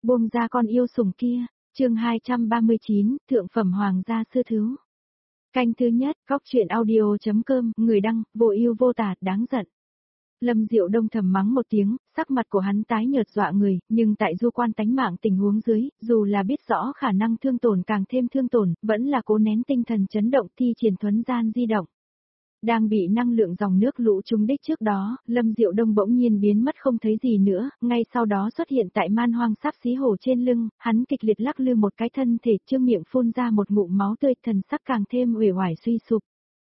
Buông ra con yêu sủng kia, chương 239, thượng phẩm hoàng gia sư thứ. Canh thứ nhất, góc truyện audio.com, người đăng, vô ưu vô tà, đáng giận. Lâm Diệu Đông thầm mắng một tiếng, sắc mặt của hắn tái nhợt dọa người, nhưng tại du quan tánh mạng tình huống dưới, dù là biết rõ khả năng thương tổn càng thêm thương tổn, vẫn là cố nén tinh thần chấn động thi triển thuấn gian di động. Đang bị năng lượng dòng nước lũ trúng đích trước đó, Lâm Diệu Đông bỗng nhiên biến mất không thấy gì nữa, ngay sau đó xuất hiện tại man hoang sáp xí hổ trên lưng, hắn kịch liệt lắc lư một cái thân thể, trương miệng phun ra một ngụm máu tươi, thần sắc càng thêm uể oải suy sụp.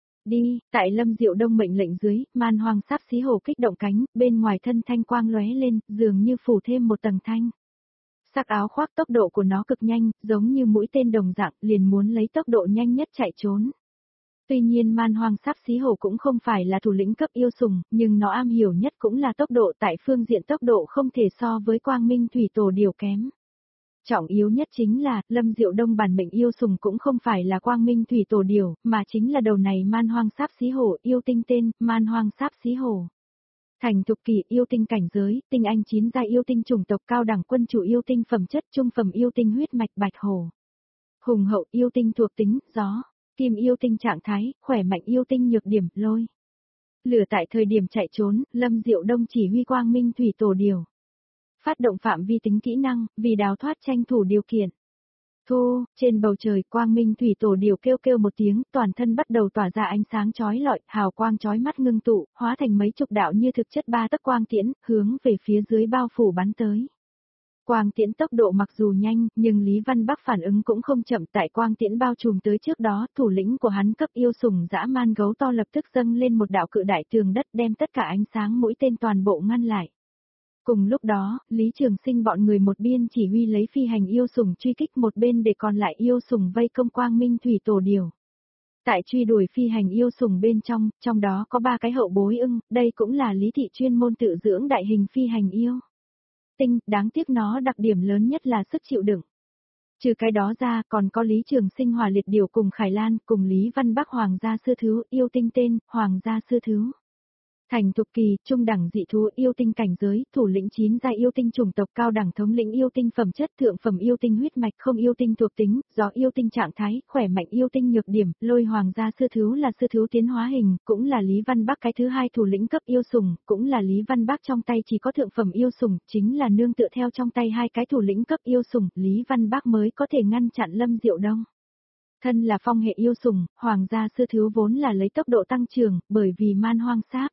Đi, tại Lâm Diệu Đông mệnh lệnh dưới, man hoang sáp xí hổ kích động cánh, bên ngoài thân thanh quang lóe lên, dường như phủ thêm một tầng thanh. Sắc áo khoác tốc độ của nó cực nhanh, giống như mũi tên đồng dạng, liền muốn lấy tốc độ nhanh nhất chạy trốn. Tuy nhiên man hoang sáp xí hổ cũng không phải là thủ lĩnh cấp yêu sủng, nhưng nó am hiểu nhất cũng là tốc độ, tại phương diện tốc độ không thể so với quang minh thủy tổ điều kém. Trọng yếu nhất chính là, Lâm Diệu Đông bản mệnh yêu sủng cũng không phải là quang minh thủy tổ điều, mà chính là đầu này man hoang sáp xí hổ, yêu tinh tên, man hoang sáp xí hổ. Thành thục kỳ yêu tinh cảnh giới, tinh anh 9 giai yêu tinh chủng tộc cao đẳng quân chủ yêu tinh phẩm chất trung phẩm yêu tinh huyết mạch bạch hổ. Hùng hậu yêu tinh thuộc tính, gió. Kim yêu tinh trạng thái, khỏe mạnh yêu tinh nhược điểm, lôi. Lửa tại thời điểm chạy trốn, Lâm Diệu Đông chỉ huy quang minh thủy tổ điều. Phát động phạm vi tính kỹ năng, vì đào thoát tranh thủ điều kiện. Thu, trên bầu trời quang minh thủy tổ điều kêu kêu một tiếng, toàn thân bắt đầu tỏa ra ánh sáng chói lọi, hào quang chói mắt ngưng tụ, hóa thành mấy chục đạo như thực chất ba tấc quang tiễn, hướng về phía dưới bao phủ bắn tới. Quang tiễn tốc độ mặc dù nhanh, nhưng Lý Văn Bắc phản ứng cũng không chậm, tại quang tiễn bao trùm tới trước đó, thủ lĩnh của hắn cấp yêu sủng dã man gấu to lập tức dâng lên một đạo cự đại tường đất đem tất cả ánh sáng mũi tên toàn bộ ngăn lại. Cùng lúc đó, Lý Trường Sinh bọn người một biên chỉ huy lấy phi hành yêu sủng truy kích, một bên để còn lại yêu sủng vây công quang minh thủy tổ điều. Tại truy đuổi phi hành yêu sủng bên trong đó có 3 cái hậu bối ưng, đây cũng là Lý thị chuyên môn tự dưỡng đại hình phi hành yêu tinh, đáng tiếc nó đặc điểm lớn nhất là sức chịu đựng. Trừ cái đó ra, còn có Lý Trường Sinh hỏa liệt điều cùng Khải Lan, cùng Lý Văn Bắc hoàng gia sư thứ, yêu tinh tên, hoàng gia sư thứ. Thành thục kỳ, trung đẳng dị thú yêu tinh cảnh giới, thủ lĩnh 9 giai yêu tinh chủng tộc cao đẳng thống lĩnh yêu tinh phẩm chất, thượng phẩm yêu tinh huyết mạch, không yêu tinh thuộc tính, gió yêu tinh trạng thái, khỏe mạnh yêu tinh nhược điểm, lôi hoàng gia sư thứ là sư thứ tiến hóa hình, cũng là Lý Văn Bắc cái thứ hai thủ lĩnh cấp yêu sủng, cũng là Lý Văn Bắc trong tay chỉ có thượng phẩm yêu sủng, chính là nương tựa theo trong tay hai cái thủ lĩnh cấp yêu sủng, Lý Văn Bắc mới có thể ngăn chặn Lâm Diệu Đông. Thân là phong hệ yêu sủng, hoàng gia sư thứ vốn là lấy tốc độ tăng trưởng, bởi vì man hoang sáp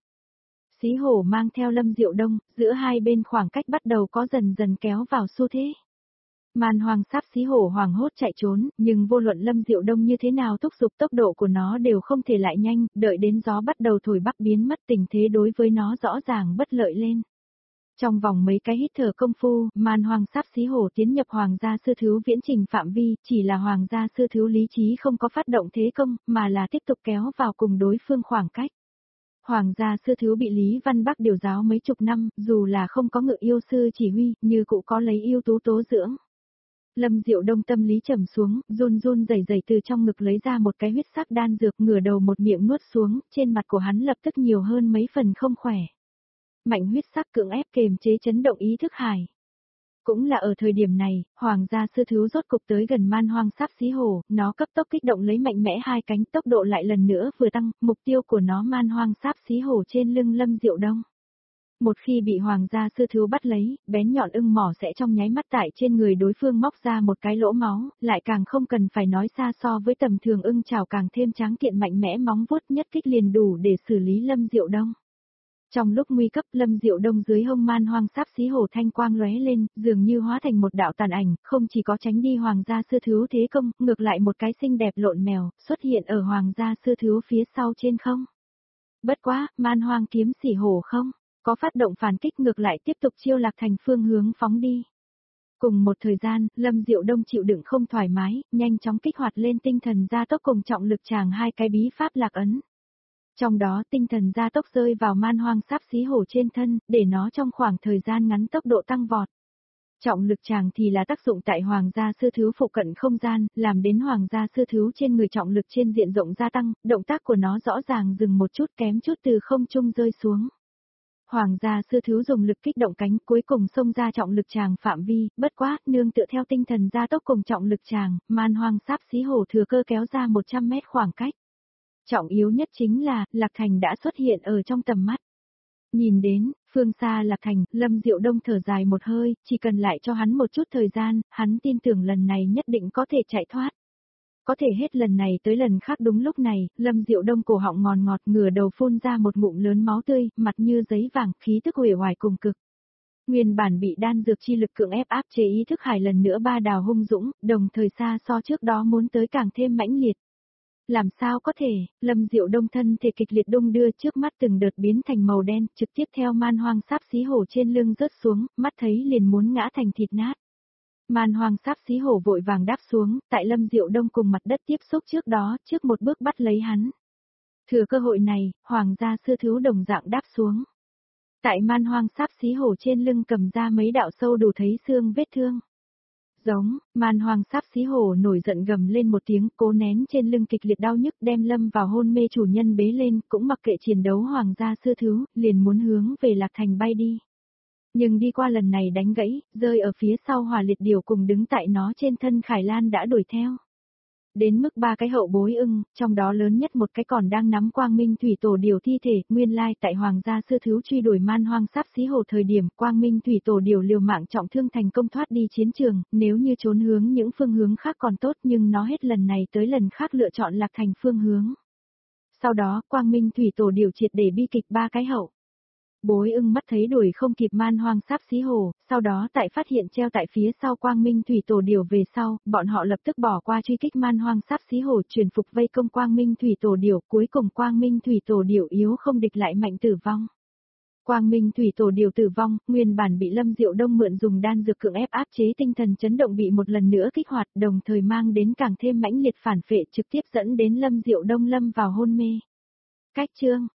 xí hổ mang theo Lâm Diệu Đông, giữa hai bên khoảng cách bắt đầu có dần dần kéo vào xu thế. Man hoang sáp xí hổ hoảng hốt chạy trốn, nhưng vô luận Lâm Diệu Đông như thế nào thúc giục tốc độ của nó đều không thể lại nhanh, đợi đến gió bắt đầu thổi bắc biến mất, tình thế đối với nó rõ ràng bất lợi lên. Trong vòng mấy cái hít thở công phu, man hoang sáp xí hổ tiến nhập hoàng gia sư thứ viễn trình phạm vi, chỉ là hoàng gia sư thứ lý trí không có phát động thế công, mà là tiếp tục kéo vào cùng đối phương khoảng cách. Hoàng gia sư thứ bị Lý Văn Bắc điều giáo mấy chục năm, dù là không có ngự yêu sư chỉ huy, như cũng có lấy yêu tú tố dưỡng. Lâm Diệu Đông tâm lý trầm xuống, run run rẩy rẩy từ trong ngực lấy ra một cái huyết sắc đan dược, ngửa đầu một miệng nuốt xuống, trên mặt của hắn lập tức nhiều hơn mấy phần không khỏe. Mạnh huyết sắc cưỡng ép kềm chế chấn động ý thức hải. Cũng là ở thời điểm này, hoàng gia sư thứ rốt cục tới gần man hoang sáp xí hổ, nó cấp tốc kích động lấy mạnh mẽ hai cánh, tốc độ lại lần nữa vừa tăng, mục tiêu của nó man hoang sáp xí hổ trên lưng Lâm Diệu Đông. Một khi bị hoàng gia sư thứ bắt lấy, bén nhọn ưng mỏ sẽ trong nháy mắt tại trên người đối phương móc ra một cái lỗ máu, lại càng không cần phải nói xa so với tầm thường ưng chảo càng thêm tráng kiện mạnh mẽ móng vuốt nhất kích liền đủ để xử lý Lâm Diệu Đông. Trong lúc nguy cấp, Lâm Diệu Đông dưới hông man hoang sáp xí hổ thanh quang lóe lên, dường như hóa thành một đạo tàn ảnh, không chỉ có tránh đi hoàng gia sư thứ thế công, ngược lại một cái xinh đẹp lộn mèo, xuất hiện ở hoàng gia sư thứ phía sau trên không. Bất quá, man hoang kiếm xỉ hổ không, có phát động phản kích, ngược lại tiếp tục chiêu lạc thành phương hướng phóng đi. Cùng một thời gian, Lâm Diệu Đông chịu đựng không thoải mái, nhanh chóng kích hoạt lên tinh thần gia tốc cùng trọng lực tràng hai cái bí pháp lạc ấn. Trong đó tinh thần gia tốc rơi vào man hoang sáp xí hổ trên thân, để nó trong khoảng thời gian ngắn tốc độ tăng vọt. Trọng lực tràng thì là tác dụng tại hoàng gia sư thứ phụ cận không gian, làm đến hoàng gia sư thứ trên người trọng lực trên diện rộng gia tăng, động tác của nó rõ ràng dừng một chút, kém chút từ không trung rơi xuống. Hoàng gia sư thiếu dùng lực kích động cánh cuối cùng xông ra trọng lực tràng phạm vi, bất quá, nương tựa theo tinh thần gia tốc cùng trọng lực tràng, man hoang sáp xí hổ thừa cơ kéo ra 100 mét khoảng cách. Trọng yếu nhất chính là, Lạc Thành đã xuất hiện ở trong tầm mắt. Nhìn đến, phương xa Lạc Thành, Lâm Diệu Đông thở dài một hơi, chỉ cần lại cho hắn một chút thời gian, hắn tin tưởng lần này nhất định có thể chạy thoát. Có thể hết lần này tới lần khác đúng lúc này, Lâm Diệu Đông cổ họng ngòn ngọt ngửa đầu phun ra một ngụm lớn máu tươi, mặt như giấy vàng, khí tức uể oải cùng cực. Nguyên bản bị đan dược chi lực cưỡng ép áp chế ý thức hải lần nữa ba đào hung dũng, đồng thời xa so trước đó muốn tới càng thêm mãnh liệt. Làm sao có thể, Lâm Diệu Đông thân thể kịch liệt đung đưa trước mắt từng đợt biến thành màu đen, trực tiếp theo man hoang sáp xí hổ trên lưng rớt xuống, mắt thấy liền muốn ngã thành thịt nát. Man hoang sáp xí hổ vội vàng đáp xuống, tại Lâm Diệu Đông cùng mặt đất tiếp xúc trước đó, trước một bước bắt lấy hắn. Thừa cơ hội này, hoàng gia sư thiếu đồng dạng đáp xuống. Tại man hoang sáp xí hổ trên lưng cầm ra mấy đạo sâu đủ thấy xương vết thương. Giống, man hoang sáp xí hổ nổi giận gầm lên một tiếng, cố nén trên lưng kịch liệt đau nhức đem Lâm vào hôn mê chủ nhân bế lên, cũng mặc kệ chiến đấu hoàng gia sư thiếu, liền muốn hướng về Lạc Thành bay đi. Nhưng đi qua lần này đánh gãy, rơi ở phía sau Hỏa Liệt Điểu cùng đứng tại nó trên thân Khải Lan đã đuổi theo. Đến mức 3 cái hậu bối ưng, trong đó lớn nhất một cái còn đang nắm Quang Minh Thủy Tổ Điểu thi thể, nguyên lai tại Hoàng gia sư thiếu truy đuổi man hoang sáp xí hồ thời điểm, Quang Minh Thủy Tổ Điểu liều mạng trọng thương thành công thoát đi chiến trường, nếu như trốn hướng những phương hướng khác còn tốt nhưng nó hết lần này tới lần khác lựa chọn Lạc Thành phương hướng. Sau đó, Quang Minh Thủy Tổ Điểu triệt để bi kịch 3 cái hậu bối ưng mắt thấy đuổi không kịp man hoang sáp xí hồ, sau đó tại phát hiện treo tại phía sau Quang Minh Thủy Tổ Điểu về sau, bọn họ lập tức bỏ qua truy kích man hoang sáp xí hồ chuyển phục vây công Quang Minh Thủy Tổ Điểu, cuối cùng Quang Minh Thủy Tổ Điểu yếu không địch lại mạnh tử vong. Quang Minh Thủy Tổ Điểu tử vong, nguyên bản bị Lâm Diệu Đông mượn dùng đan dược cưỡng ép áp chế tinh thần chấn động bị một lần nữa kích hoạt, đồng thời mang đến càng thêm mãnh liệt phản phệ trực tiếp dẫn đến Lâm Diệu Đông lâm vào hôn mê. Cách chương